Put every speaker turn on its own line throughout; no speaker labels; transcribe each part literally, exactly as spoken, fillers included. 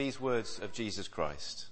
These words of Jesus Christ.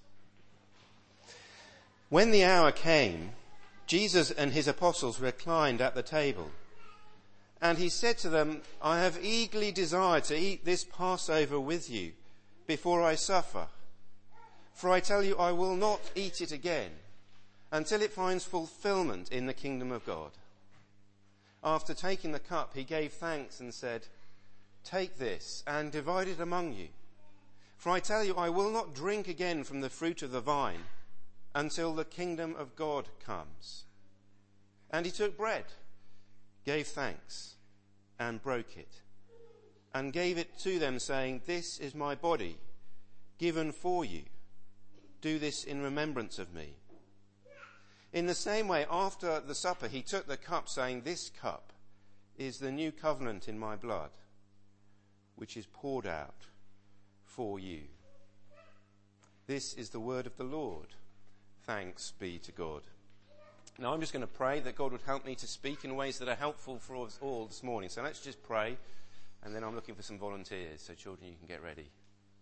When the hour came, Jesus and his apostles reclined at the table. And he said to them, I have eagerly desired to eat this Passover with you before I suffer. For I tell you, I will not eat it again until it finds fulfillment in the kingdom of God. After taking the cup, he gave thanks and said, Take this and divide it among you. For I tell you, I will not drink again from the fruit of the vine until the kingdom of God comes. And he took bread, gave thanks, and broke it, and gave it to them, saying, This is my body, given for you. Do this in remembrance of me. In the same way, after the supper, he took the cup, saying, This cup is the new covenant in my blood, which is poured out for you. This is the word of the Lord. Thanks be to God. Now I'm just going to pray that God would help me to speak in ways that are helpful for us all this morning. So let's just pray, and then I'm looking for some volunteers, so children, you can get ready.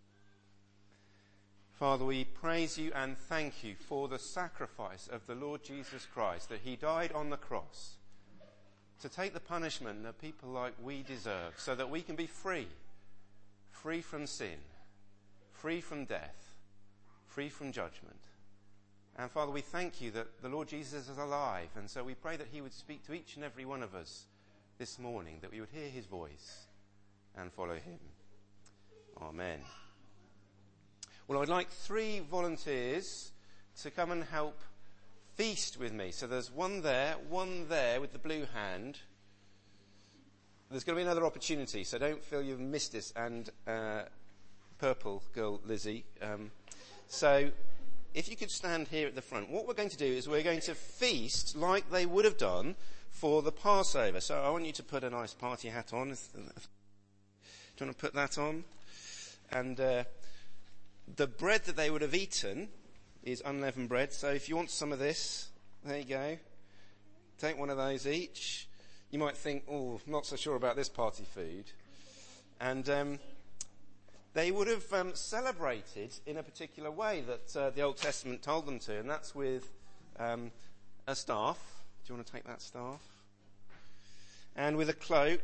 Father, we praise you and thank you for the sacrifice of the Lord Jesus Christ, that he died on the cross to take the punishment that people like we deserve, so that we can be free, free from sin, free from death, free from judgment. And Father, we thank you that the Lord Jesus is alive, and so we pray that he would speak to each and every one of us this morning, that we would hear his voice and follow him. Amen. Well, I'd like three volunteers to come and help feast with me. So there's one there, one there with the blue hand. There's going to be another opportunity, so don't feel you've missed this. And uh, purple girl Lizzie. Um, so if you could stand here at the front, what we're going to do is we're going to feast like they would have done for the Passover. So I want you to put a nice party hat on. Do you want to put that on? And uh, the bread that they would have eaten is unleavened bread. So if you want some of this, there you go. Take one of those each. You might think, oh, not so sure about this party food. And um, they would have um, celebrated in a particular way that uh, the Old Testament told them to, and that's with um, a staff. Do you want to take that staff? And with a cloak.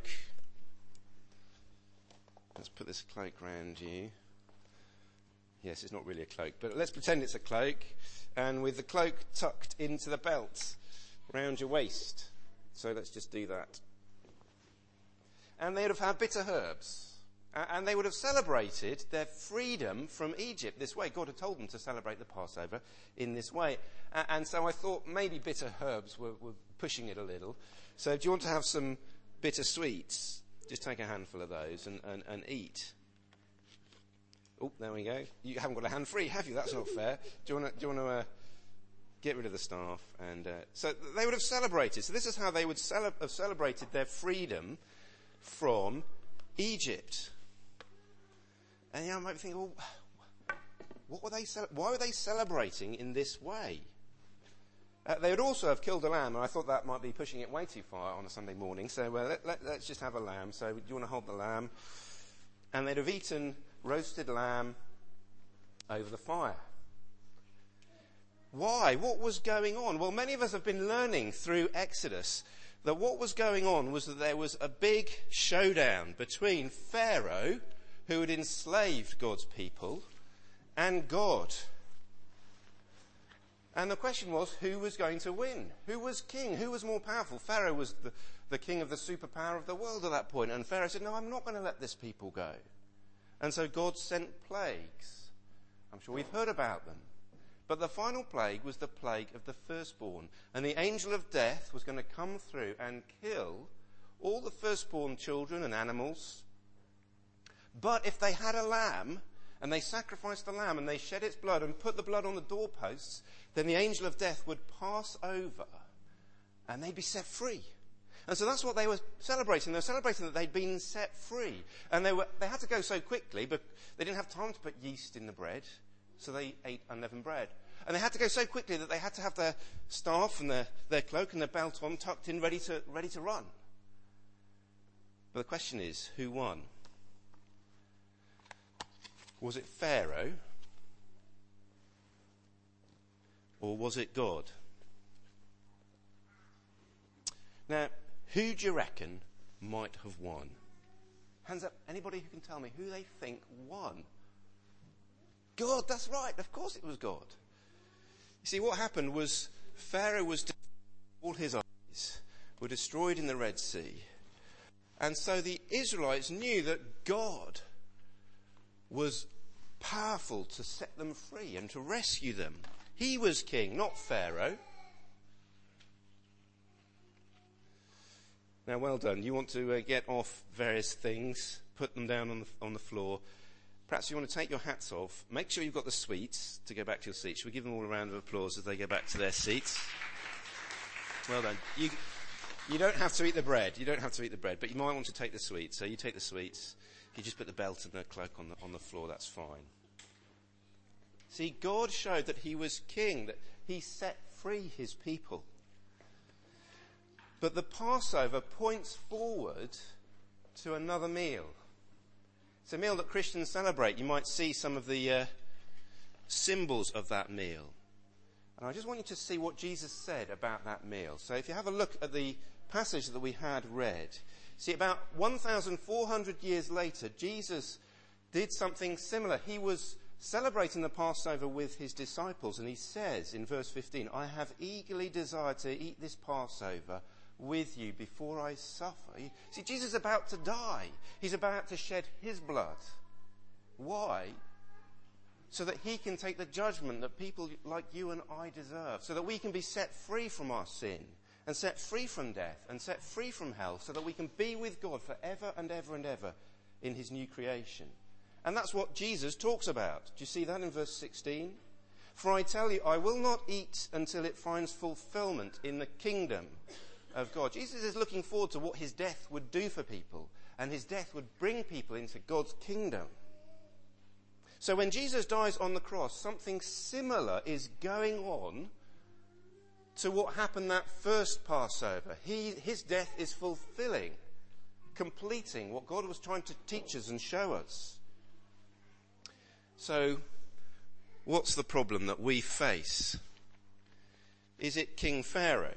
Let's put this cloak round you. Yes, it's not really a cloak, but let's pretend it's a cloak. And with the cloak tucked into the belt round your waist. So let's just do that. And they would have had bitter herbs. And they would have celebrated their freedom from Egypt this way. God had told them to celebrate the Passover in this way. And so I thought maybe bitter herbs were, were pushing it a little. So do you want to have some bitter sweets? Just take a handful of those and, and, and eat. Oh, there we go. You haven't got a hand free, have you? That's not fair. Do you want to, do you want to uh, get rid of the staff? And uh, so they would have celebrated. So this is how they would cele- have celebrated their freedom from Egypt. And you know, I might be thinking, well, what were they? Ce- why were they celebrating in this way? Uh, they would also have killed a lamb, and I thought that might be pushing it way too far on a Sunday morning. So uh, let, let, let's just have a lamb. So do you want to hold the lamb? And they'd have eaten roasted lamb over the fire. Why? What was going on? Well, many of us have been learning through Exodus that what was going on was that there was a big showdown between Pharaoh, who had enslaved God's people, and God. And the question was, who was going to win? Who was king? Who was more powerful? Pharaoh was the, the king of the superpower of the world at that point. And Pharaoh said, no, I'm not going to let this people go. And so God sent plagues. I'm sure we've heard about them. But the final plague was the plague of the firstborn. And the angel of death was going to come through and kill all the firstborn children and animals. But if they had a lamb, and they sacrificed the lamb, and they shed its blood, and put the blood on the doorposts, then the angel of death would pass over, and they'd be set free. And so that's what they were celebrating. They were celebrating that they'd been set free. And they were they had to go so quickly, but they didn't have time to put yeast in the bread, so they ate unleavened bread. And they had to go so quickly that they had to have their staff and their, their cloak and their belt on, tucked in, ready to ready to run. But the question is, who won? Was it Pharaoh? Or was it God? Now, who do you reckon might have won? Hands up, anybody who can tell me who they think won? God, that's right, of course it was God. You see, what happened was Pharaoh was, all his armies were destroyed in the Red Sea. And so the Israelites knew that God was powerful to set them free and to rescue them. He was king, not Pharaoh. Now, well done. You want to uh, get off various things, put them down on the, on the floor. Perhaps you want to take your hats off. Make sure you've got the sweets to go back to your seats. Shall we give them all a round of applause as they go back to their seats? Well done. You, you don't have to eat the bread. You don't have to eat the bread, but you might want to take the sweets. So you take the sweets. You just put the belt and the cloak on the, on the floor. That's fine. See, God showed that he was king, that he set free his people. But the Passover points forward to another meal. It's a meal that Christians celebrate. You might see some of the uh, symbols of that meal. And I just want you to see what Jesus said about that meal. So if you have a look at the passage that we had read, see, about one thousand four hundred years later, Jesus did something similar. He was celebrating the Passover with his disciples, and he says in verse fifteen, I have eagerly desired to eat this Passover with you before I suffer. See, Jesus is about to die. He's about to shed his blood. Why? So that he can take the judgment that people like you and I deserve, so that we can be set free from our sin and set free from death and set free from hell, so that we can be with God forever and ever and ever in his new creation. And that's what Jesus talks about. Do you see that in verse sixteen? For I tell you, I will not eat until it finds fulfillment in the kingdom of God. Jesus is looking forward to what his death would do for people, and his death would bring people into God's kingdom. So when Jesus dies on the cross, something similar is going on to what happened that first Passover. He, his death is fulfilling, completing what God was trying to teach us and show us. So, what's the problem that we face? Is it King Pharaoh?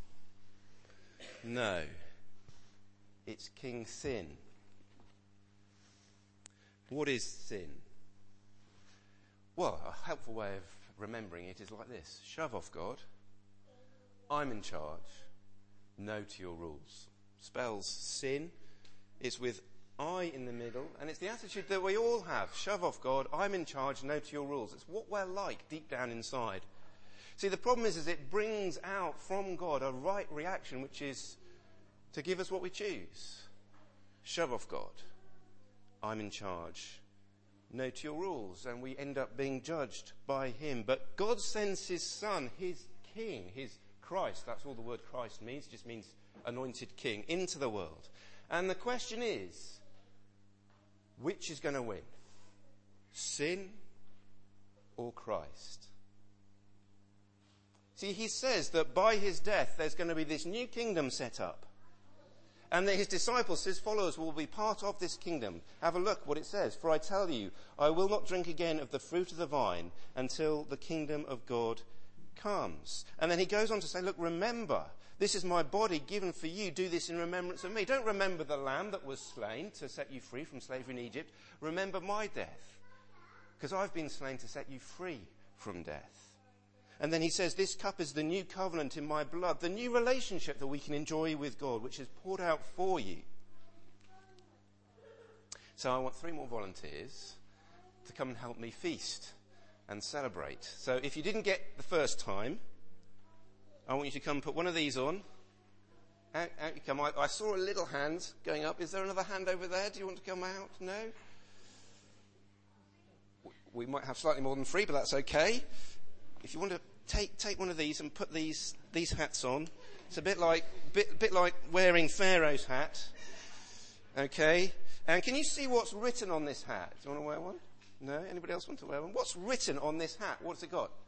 No. It's King Sin. What is sin? Well, a helpful way of remembering it is like this. Shove off, God. I'm in charge. No to your rules. Spells sin. It's with I in the middle, and it's the attitude that we all have. Shove off, God. I'm in charge. No to your rules. It's what we're like deep down inside. See, the problem is, is it brings out from God a right reaction, which is to give us what we choose. Shove off, God. I'm in charge. No to your rules. And we end up being judged by him. But God sends his son, his king, his Christ, that's all the word Christ means, it just means anointed king, into the world. And the question is, which is going to win? Sin or Christ? See, he says that by his death there's going to be this new kingdom set up. And that his disciples, his followers, will be part of this kingdom. Have a look what it says. For I tell you, I will not drink again of the fruit of the vine until the kingdom of God comes. And then he goes on to say, look, remember, this is my body given for you. Do this in remembrance of me. Don't remember the lamb that was slain to set you free from slavery in Egypt. Remember my death, because I've been slain to set you free from death. And then he says, this cup is the new covenant in my blood, the new relationship that we can enjoy with God, which is poured out for you. So I want three more volunteers to come and help me feast and celebrate. So if you didn't get the first time, I want you to come and put one of these on. Out, out you come. I, I saw a little hand going up. Is there another hand over there? Do you want to come out? No? We might have slightly more than three, but that's okay. If you want to take take one of these and put these these hats on, it's a bit like bit bit like wearing Pharaoh's hat. Okay? And can you see what's written on this hat? Do you want to wear one? No? Anybody else want to wear one? What's written on this hat? What's it got?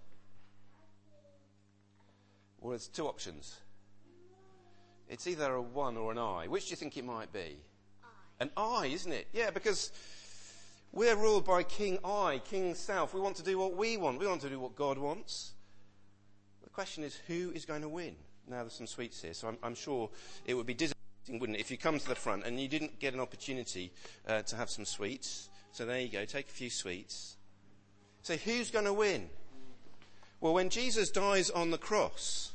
Well, there's two options. It's either a one or an I. Which do you think it might be? I. An I, isn't it? Yeah, because We're ruled by King I, King Self. We want to do what we want. We want to do what God wants. The question is, who is going to win? Now, there's some sweets here, so I'm, I'm sure it would be disappointing, wouldn't it, if you come to the front and you didn't get an opportunity uh, to have some sweets. So there you go, take a few sweets. So who's going to win? Well, when Jesus dies on the cross,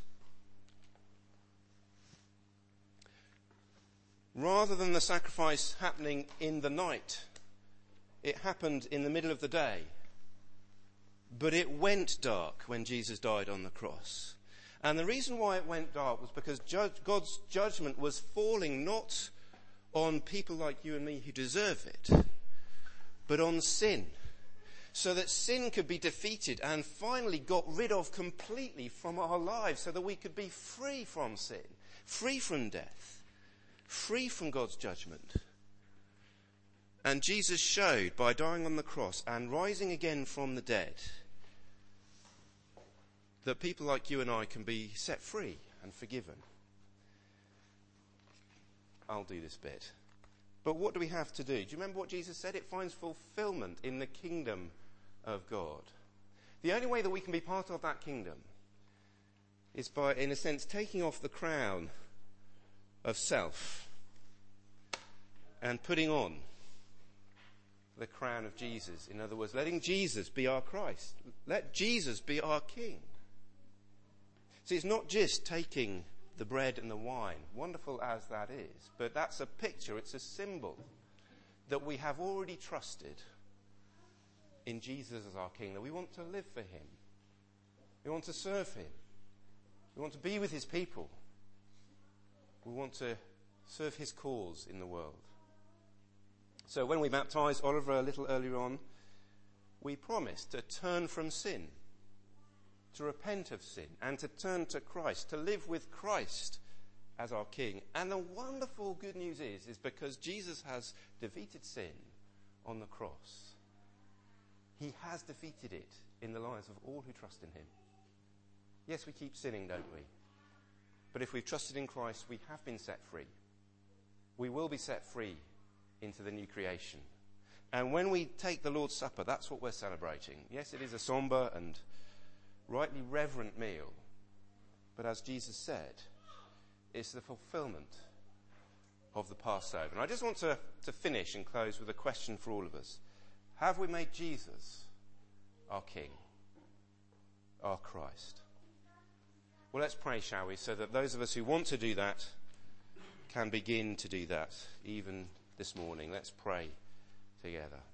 rather than the sacrifice happening in the night, it happened in the middle of the day. But it went dark when Jesus died on the cross. And the reason why it went dark was because ju- God's judgment was falling not on people like you and me who deserve it, but on sin. So that sin could be defeated and finally got rid of completely from our lives, so that we could be free from sin, free from death, free from God's judgment. And Jesus showed, by dying on the cross and rising again from the dead, that people like you and I can be set free and forgiven. I'll do this bit. But what do we have to do? Do you remember what Jesus said? It finds fulfillment in the kingdom of God. The only way that we can be part of that kingdom is by, in a sense, taking off the crown of self and putting on the crown of Jesus. In other words, letting Jesus be our Christ. Let Jesus be our King. See, it's not just taking the bread and the wine, wonderful as that is, but that's a picture, it's a symbol that we have already trusted in Jesus as our King, that we want to live for him. We want to serve him. We want to be with his people. We want to serve his cause in the world. So when we baptised Oliver a little earlier on, we promised to turn from sin, to repent of sin, and to turn to Christ, to live with Christ as our King. And the wonderful good news is, is because Jesus has defeated sin on the cross, he has defeated it in the lives of all who trust in him. Yes, we keep sinning, don't we? But if we've trusted in Christ, we have been set free. We will be set free into the new creation. And when we take the Lord's Supper, that's what we're celebrating. Yes, it is a somber and rightly reverent meal. But as Jesus said, it's the fulfillment of the Passover. And I just want to, to finish and close with a question for all of us. Have we made Jesus our King, our Christ? Well, let's pray, shall we, so that those of us who want to do that can begin to do that even this morning. Let's pray together.